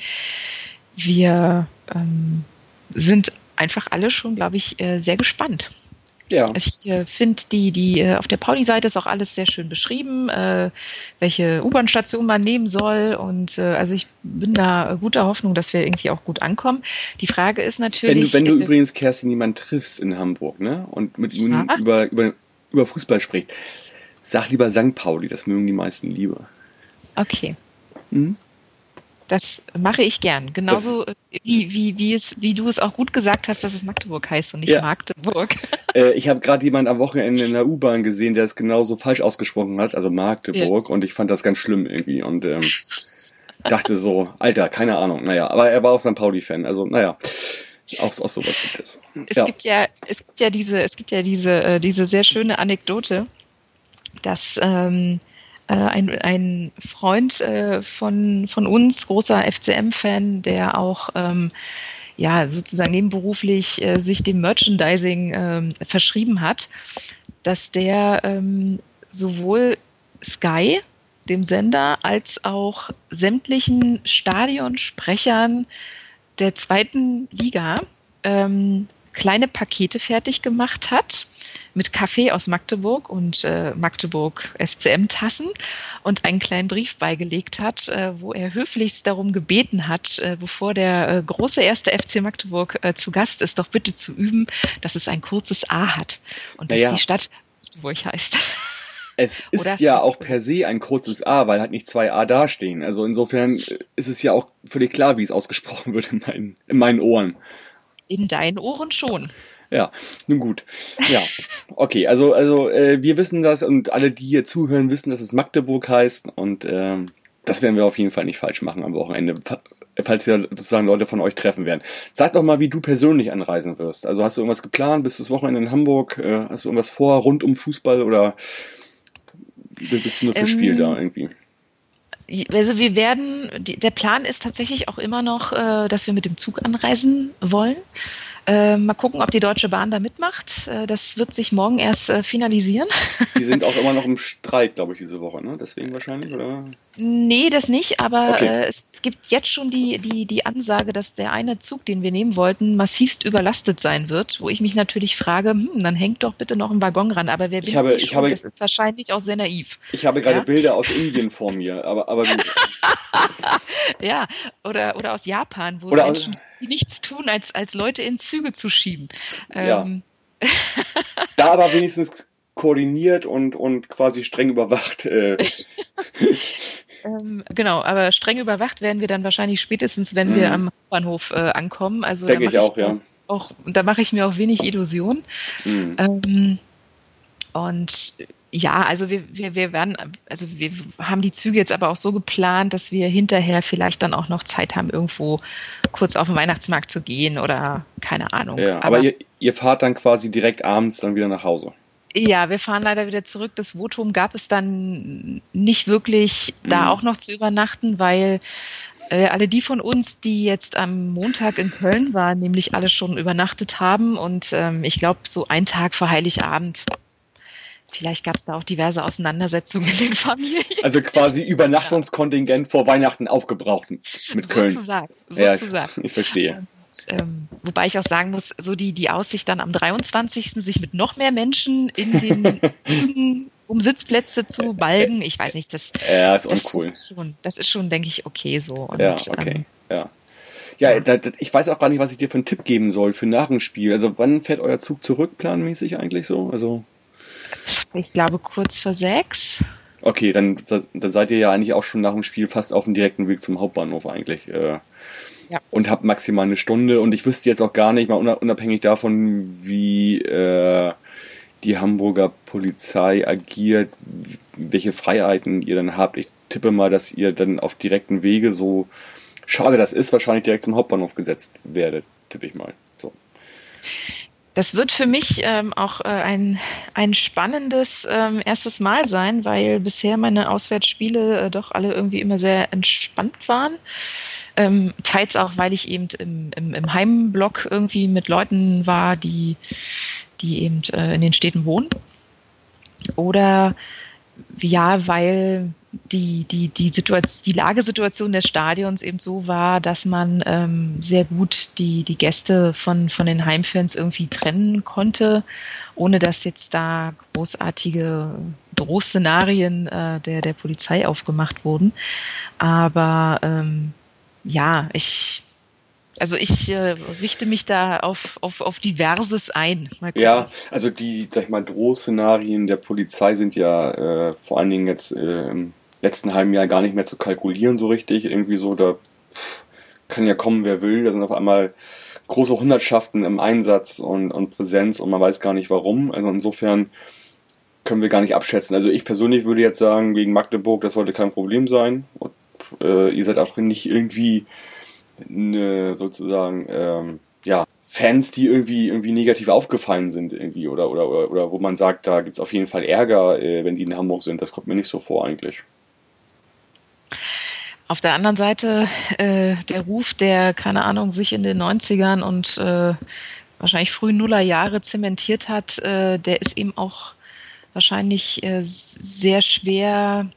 wir sind einfach alle schon, glaube ich, sehr gespannt. Ja. Ich finde, die auf der Pauli-Seite ist auch alles sehr schön beschrieben, welche U-Bahn-Station man nehmen soll. Und also ich bin da guter Hoffnung, dass wir irgendwie auch gut ankommen. Die Frage ist natürlich... Wenn du übrigens, Kerstin, jemanden triffst in Hamburg, ne, und mit ihm über Fußball sprichst, sag lieber St. Pauli, das mögen die meisten lieber. Okay. Das mache ich gern. Genauso wie du es auch gut gesagt hast, dass es Magdeburg heißt und nicht Magdeburg. Ich habe gerade jemanden am Wochenende in der U-Bahn gesehen, der es genauso falsch ausgesprochen hat, also Magdeburg, und ich fand das ganz schlimm irgendwie und dachte so, Alter, keine Ahnung, naja, aber er war auch St. Pauli-Fan, also naja, auch sowas gibt es. Es gibt ja diese sehr schöne Anekdote, dass ein Freund von uns, großer FCM-Fan, der auch sozusagen nebenberuflich sich dem Merchandising verschrieben hat, dass der sowohl Sky, dem Sender, als auch sämtlichen Stadionsprechern der zweiten Liga kleine Pakete fertig gemacht hat mit Kaffee aus Magdeburg und Magdeburg FCM-Tassen und einen kleinen Brief beigelegt hat, wo er höflichst darum gebeten hat, bevor der große erste FC Magdeburg zu Gast ist, doch bitte zu üben, dass es ein kurzes A hat und dass die Stadt Magdeburg heißt. Es ist ja auch per se ein kurzes A, weil halt nicht zwei A dastehen. Also insofern ist es ja auch völlig klar, wie es ausgesprochen wird in meinen Ohren. In deinen Ohren schon. Ja, nun gut. Ja, okay, also wir wissen das und alle, die hier zuhören, wissen, dass es Magdeburg heißt und das werden wir auf jeden Fall nicht falsch machen am Wochenende, falls wir sozusagen Leute von euch treffen werden. Sag doch mal, wie du persönlich anreisen wirst. Also hast du irgendwas geplant? Bist du das Wochenende in Hamburg? Hast du irgendwas vor rund um Fußball oder bist du nur für Spiel da irgendwie? Also der Plan ist tatsächlich auch immer noch, dass wir mit dem Zug anreisen wollen. Mal gucken, ob die Deutsche Bahn da mitmacht. Das wird sich morgen erst finalisieren. Die sind auch immer noch im Streik, glaube ich, diese Woche, ne? Deswegen wahrscheinlich, oder? Nee, das nicht, aber es gibt jetzt schon die Ansage, dass der eine Zug, den wir nehmen wollten, massivst überlastet sein wird, wo ich mich natürlich frage, dann hängt doch bitte noch ein Waggon ran. Aber wer bin ich schon? Das ist wahrscheinlich auch sehr naiv. Ich habe gerade Bilder aus Indien vor mir, aber gut. Ja, oder aus Japan, wo Menschen, die nichts tun, als Leute in Züge zu schieben. Ja. Da aber wenigstens koordiniert und quasi streng überwacht. Genau, aber streng überwacht werden wir dann wahrscheinlich spätestens, wenn wir am Bahnhof ankommen. Also denke ich auch, ja. Da mache ich mir auch wenig Illusionen. Und ja, also wir haben die Züge jetzt aber auch so geplant, dass wir hinterher vielleicht dann auch noch Zeit haben, irgendwo kurz auf den Weihnachtsmarkt zu gehen oder keine Ahnung. Ja, aber ihr fahrt dann quasi direkt abends dann wieder nach Hause. Ja, wir fahren leider wieder zurück. Das Votum gab es dann nicht wirklich, da auch noch zu übernachten, weil alle die von uns, die jetzt am Montag in Köln waren, nämlich alle schon übernachtet haben und ich glaube, so einen Tag vor Heiligabend. Vielleicht gab es da auch diverse Auseinandersetzungen in den Familien. Also quasi Übernachtungskontingent vor Weihnachten aufgebraucht mit Köln. Sozusagen. Ja, ich verstehe. Und, wobei ich auch sagen muss, so die Aussicht dann am 23. sich mit noch mehr Menschen in den Zügen um Sitzplätze zu balgen, ich weiß nicht, das ist uncool. Das ist schon, denke ich, okay so. Und, ja, okay, ich weiß auch gar nicht, was ich dir für einen Tipp geben soll für nach dem Spiel. Also wann fährt euer Zug zurück planmäßig eigentlich so? Also ich glaube kurz vor 6. Okay, dann seid ihr ja eigentlich auch schon nach dem Spiel fast auf dem direkten Weg zum Hauptbahnhof eigentlich. Und habt maximal eine Stunde. Und ich wüsste jetzt auch gar nicht, mal unabhängig davon, wie die Hamburger Polizei agiert, welche Freiheiten ihr dann habt. Ich tippe mal, dass ihr dann auf direkten Wege, so schade das ist, wahrscheinlich direkt zum Hauptbahnhof gesetzt werdet, tippe ich mal. So. Das wird für mich auch ein spannendes erstes Mal sein, weil bisher meine Auswärtsspiele doch alle irgendwie immer sehr entspannt waren. Teils auch, weil ich eben im Heimblock irgendwie mit Leuten war, die eben in den Städten wohnen. Oder ja, weil die Lagesituation des Stadions eben so war, dass man sehr gut die Gäste von den Heimfans irgendwie trennen konnte, ohne dass jetzt da großartige Drohszenarien der Polizei aufgemacht wurden. Aber ja, ich richte mich da auf Diverses ein. Ja, also die, sag ich mal, Drohszenarien der Polizei sind ja vor allen Dingen jetzt im letzten halben Jahr gar nicht mehr zu kalkulieren so richtig. Irgendwie so, da kann ja kommen, wer will. Da sind auf einmal große Hundertschaften im Einsatz und Präsenz und man weiß gar nicht warum. Also insofern können wir gar nicht abschätzen. Also ich persönlich würde jetzt sagen, gegen Magdeburg, das sollte kein Problem sein. Und ihr seid auch nicht irgendwie sozusagen Fans, die irgendwie negativ aufgefallen sind irgendwie oder wo man sagt, da gibt's auf jeden Fall Ärger, wenn die in Hamburg sind. Das kommt mir nicht so vor eigentlich. Auf der anderen Seite der Ruf, der, keine Ahnung, sich in den 90ern und wahrscheinlich frühen Nullerjahre zementiert hat, der ist eben auch wahrscheinlich sehr schwer,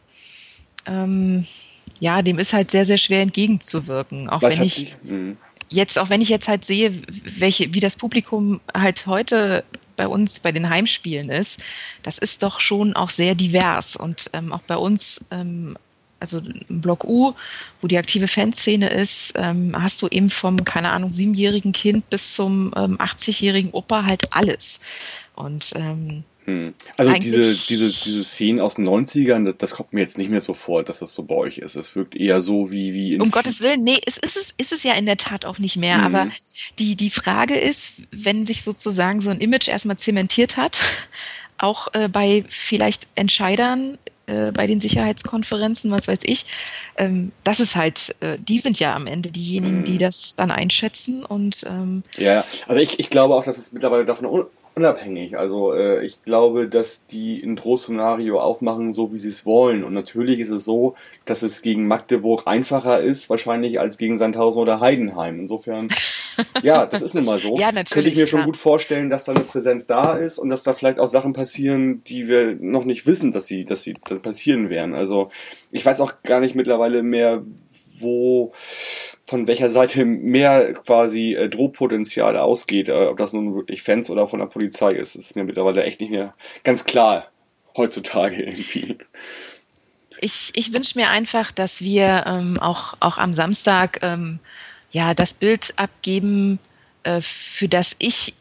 dem ist halt sehr, sehr schwer entgegenzuwirken. Auch wenn ich jetzt halt sehe, wie das Publikum halt heute bei uns bei den Heimspielen ist, das ist doch schon auch sehr divers. Und auch bei uns, also im Block U, wo die aktive Fanszene ist, hast du eben vom, keine Ahnung, 7-jährigen Kind bis zum 80-jährigen Opa halt alles. Und also diese Szenen aus den 90ern, das kommt mir jetzt nicht mehr so vor, dass das so bei euch ist. Es wirkt eher so wie in... Um Gottes Willen, nee, ist es ja in der Tat auch nicht mehr. Aber die Frage ist, wenn sich sozusagen so ein Image erstmal zementiert hat, auch bei vielleicht Entscheidern bei den Sicherheitskonferenzen, was weiß ich, das ist halt, die sind ja am Ende diejenigen, die das dann einschätzen. Und ja, also ich glaube auch, dass es mittlerweile davon unabhängig. Also ich glaube, dass die ein Drohszenario aufmachen, so wie sie es wollen. Und natürlich ist es so, dass es gegen Magdeburg einfacher ist, wahrscheinlich als gegen Sandhausen oder Heidenheim. Insofern, ja, das ist nun mal so. Ja, natürlich, könnte ich mir schon gut vorstellen, dass da eine Präsenz da ist und dass da vielleicht auch Sachen passieren, die wir noch nicht wissen, dass sie passieren werden. Also ich weiß auch gar nicht mittlerweile mehr, von welcher Seite mehr quasi Drohpotenzial ausgeht, ob das nun wirklich Fans oder von der Polizei ist. Das ist mir mittlerweile echt nicht mehr ganz klar heutzutage irgendwie. Ich wünsche mir einfach, dass wir auch am Samstag das Bild abgeben, über das ich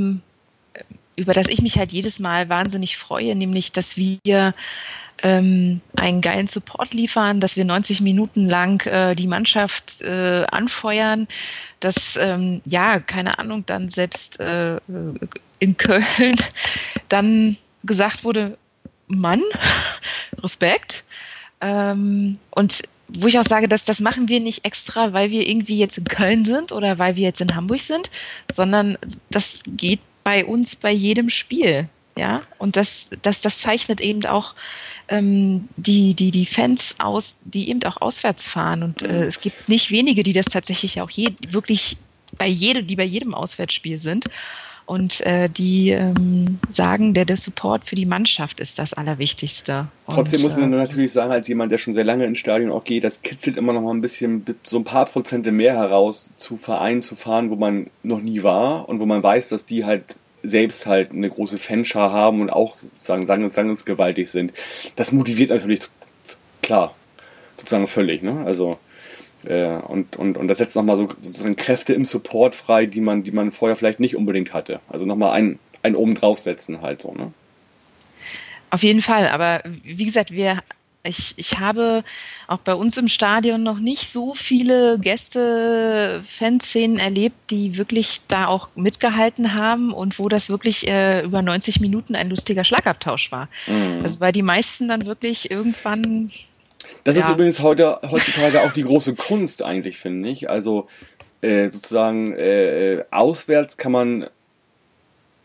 mich halt jedes Mal wahnsinnig freue, nämlich, dass wir einen geilen Support liefern, dass wir 90 Minuten lang die Mannschaft anfeuern, dass, keine Ahnung, dann selbst in Köln dann gesagt wurde, Mann, Respekt. Und wo ich auch sage, das machen wir nicht extra, weil wir irgendwie jetzt in Köln sind oder weil wir jetzt in Hamburg sind, sondern das geht bei uns bei jedem Spiel. Ja, und das zeichnet eben auch die Fans aus, die eben auch auswärts fahren. Und es gibt nicht wenige, die das tatsächlich auch wirklich bei jedem Auswärtsspiel sind. Und die sagen, der Support für die Mannschaft ist das Allerwichtigste. Trotzdem muss man natürlich sagen, als jemand, der schon sehr lange ins Stadion auch geht, das kitzelt immer noch mal ein bisschen, so ein paar Prozente mehr heraus, zu Vereinen zu fahren, wo man noch nie war und wo man weiß, dass die halt selbst halt eine große Fanschar haben und auch sozusagen sangensgewaltig sind. Das motiviert natürlich, klar, sozusagen völlig, ne? Also und das setzt nochmal so Kräfte im Support frei, die man vorher vielleicht nicht unbedingt hatte. Also nochmal einen oben draufsetzen halt so, ne? Auf jeden Fall, aber wie gesagt, ich habe auch bei uns im Stadion noch nicht so viele Gäste-Fanszenen erlebt, die wirklich da auch mitgehalten haben und wo das wirklich über 90 Minuten ein lustiger Schlagabtausch war. Also weil die meisten dann wirklich irgendwann... Das ist übrigens heutzutage auch die große Kunst eigentlich, finde ich. Also sozusagen auswärts kann man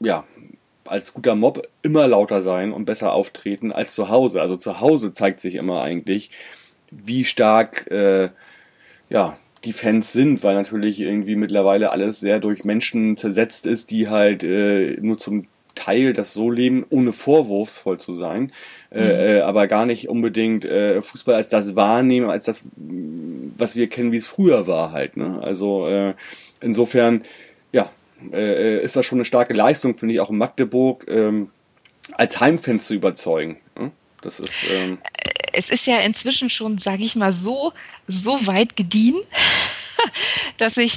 ja, als guter Mob immer lauter sein und besser auftreten als zu Hause. Also zu Hause zeigt sich immer eigentlich, wie stark die Fans sind, weil natürlich irgendwie mittlerweile alles sehr durch Menschen zersetzt ist, die halt nur zum Teil das so leben, ohne vorwurfsvoll zu sein, aber gar nicht unbedingt Fußball als das wahrnehmen, als das, was wir kennen, wie es früher war halt. Ne? Also insofern, ist das schon eine starke Leistung, finde ich, auch in Magdeburg, als Heimfans zu überzeugen. Ne? Das ist es ist ja inzwischen schon, sage ich mal, so weit gediehen, dass sich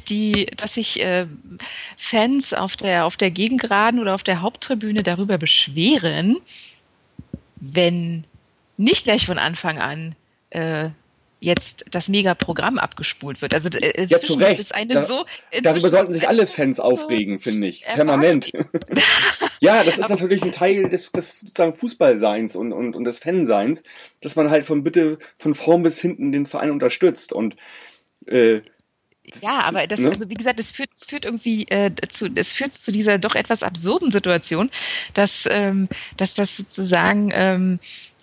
Fans auf der Gegengraden oder auf der Haupttribüne darüber beschweren, wenn nicht gleich von Anfang an jetzt das Megaprogramm abgespult wird. Also ja, zu Recht. Ist eine darüber sollten sich alle Fans aufregen, finde ich. Permanent. Ja, das ist natürlich ein Teil des sozusagen Fußballseins und des Fanseins, dass man halt von vorn bis hinten den Verein unterstützt. Und ja, aber also wie gesagt, es führt irgendwie zu dieser doch etwas absurden Situation, dass das sozusagen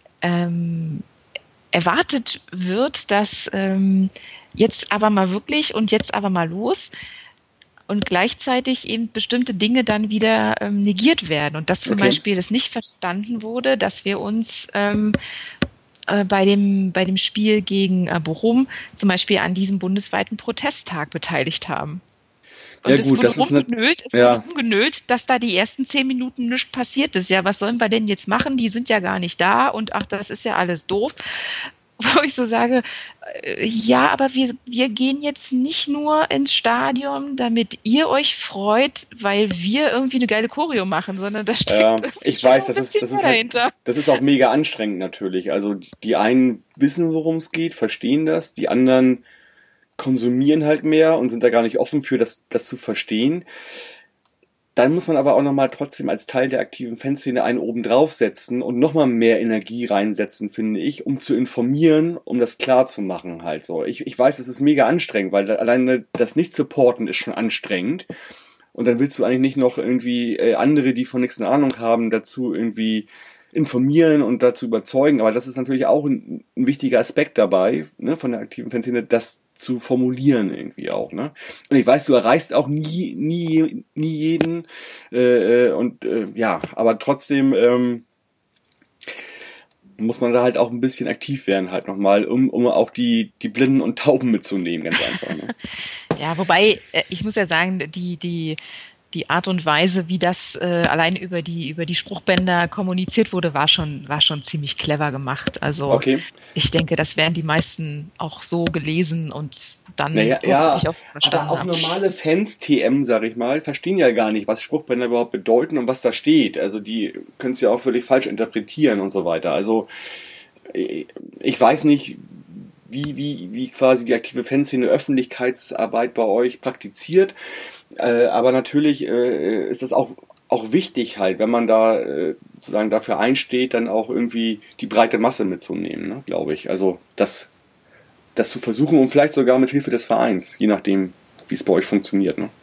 erwartet wird, dass jetzt aber mal wirklich und jetzt aber mal los und gleichzeitig eben bestimmte Dinge dann wieder negiert werden und dass zum Beispiel das nicht verstanden wurde, dass wir uns bei dem Spiel gegen Bochum zum Beispiel an diesem bundesweiten Protesttag beteiligt haben. Und ja, es gut, wurde rumgenölt, dass da die ersten 10 Minuten nichts passiert ist. Ja, was sollen wir denn jetzt machen? Die sind ja gar nicht da und ach, das ist ja alles doof. Wo ich so sage, ja, aber wir gehen jetzt nicht nur ins Stadion, damit ihr euch freut, weil wir irgendwie eine geile Choreo machen, sondern da steckt ich weiß, das ist auch mega anstrengend natürlich. Also die einen wissen, worum es geht, verstehen das, die anderen konsumieren halt mehr und sind da gar nicht offen für das zu verstehen. Dann muss man aber auch nochmal trotzdem als Teil der aktiven Fanszene einen oben draufsetzen und nochmal mehr Energie reinsetzen, finde ich, um zu informieren, um das klar zu machen halt so. Ich weiß, es ist mega anstrengend, weil alleine das Nicht-Supporten ist schon anstrengend. Und dann willst du eigentlich nicht noch irgendwie andere, die von nichts eine Ahnung haben, dazu irgendwie informieren und dazu überzeugen. Aber das ist natürlich auch ein wichtiger Aspekt dabei, ne, von der aktiven Fanszene, das zu formulieren irgendwie auch. Ne? Und ich weiß, du erreichst auch nie jeden. Aber trotzdem muss man da halt auch ein bisschen aktiv werden halt nochmal, um auch die Blinden und Tauben mitzunehmen, ganz einfach. Ne? Ja, wobei, ich muss ja sagen, die Art und Weise, wie das allein über die Spruchbänder kommuniziert wurde, war schon ziemlich clever gemacht. Also Ich denke, das werden die meisten auch so gelesen und dann hoffentlich auch so verstanden aber auch normale Fans, TM, sag ich mal, verstehen ja gar nicht, was Spruchbänder überhaupt bedeuten und was da steht. Also die können es ja auch völlig falsch interpretieren und so weiter. Also ich weiß nicht, wie quasi die aktive Fanszene Öffentlichkeitsarbeit bei euch praktiziert. Aber natürlich ist das auch wichtig halt, wenn man da sozusagen dafür einsteht, dann auch irgendwie die breite Masse mitzunehmen, ne, glaube ich. Also das zu versuchen und vielleicht sogar mit Hilfe des Vereins, je nachdem, wie es bei euch funktioniert. Ne?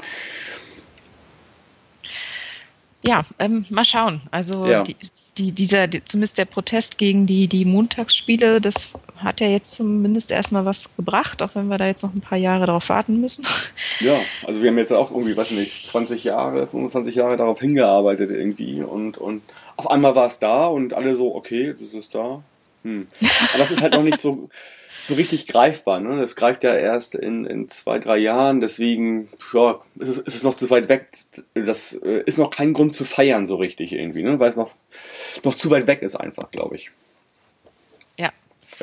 Ja, mal schauen. Also zumindest der Protest gegen die Montagsspiele, das hat ja jetzt zumindest erstmal was gebracht, auch wenn wir da jetzt noch ein paar Jahre darauf warten müssen. Ja, also wir haben jetzt auch irgendwie, 25 Jahre darauf hingearbeitet irgendwie und auf einmal war es da und alle so, okay, das ist da. Aber das ist halt noch nicht so richtig greifbar, ne? Das greift ja erst in 2-3 Jahren, deswegen ist es noch zu weit weg. Das ist noch kein Grund zu feiern so richtig irgendwie, ne? Weil es noch zu weit weg ist einfach, glaube ich. Ja.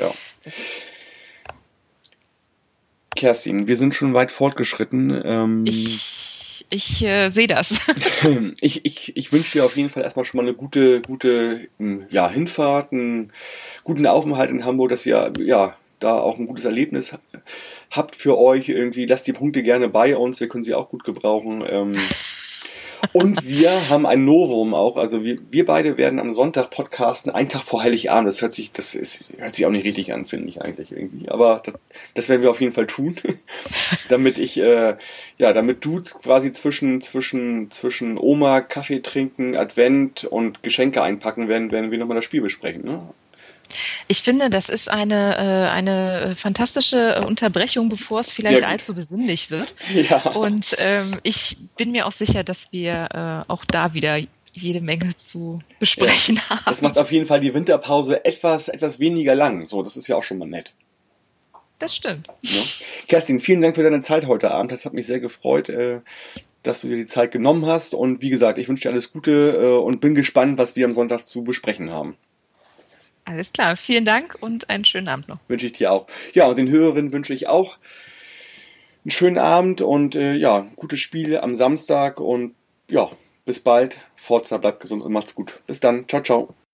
Kerstin, wir sind schon weit fortgeschritten. Ich sehe das. Ich wünsche dir auf jeden Fall erstmal schon mal eine gute Hinfahrt, einen guten Aufenthalt in Hamburg, dass ihr da auch ein gutes Erlebnis habt für euch irgendwie. Lasst die Punkte gerne bei uns, wir können sie auch gut gebrauchen. Und wir haben ein Novum auch. Also wir beide werden am Sonntag podcasten, einen Tag vor Heiligabend. Das hört sich auch nicht richtig an, finde ich eigentlich irgendwie. Aber das werden wir auf jeden Fall tun, damit damit du quasi zwischen Oma, Kaffee trinken, Advent und Geschenke einpacken werden wir nochmal das Spiel besprechen, ne? Ich finde, das ist eine fantastische Unterbrechung, bevor es vielleicht allzu besinnlich wird. Ja. Und ich bin mir auch sicher, dass wir auch da wieder jede Menge zu besprechen haben. Das macht auf jeden Fall die Winterpause etwas weniger lang. So, das ist ja auch schon mal nett. Das stimmt. Ja. Kerstin, vielen Dank für deine Zeit heute Abend. Das hat mich sehr gefreut, dass du dir die Zeit genommen hast. Und wie gesagt, ich wünsche dir alles Gute und bin gespannt, was wir am Sonntag zu besprechen haben. Alles klar, vielen Dank und einen schönen Abend noch. Wünsche ich dir auch. Ja, und den Hörerinnen wünsche ich auch einen schönen Abend und gute Spiele am Samstag und ja, bis bald. Forza, bleibt gesund und macht's gut. Bis dann. Ciao, ciao.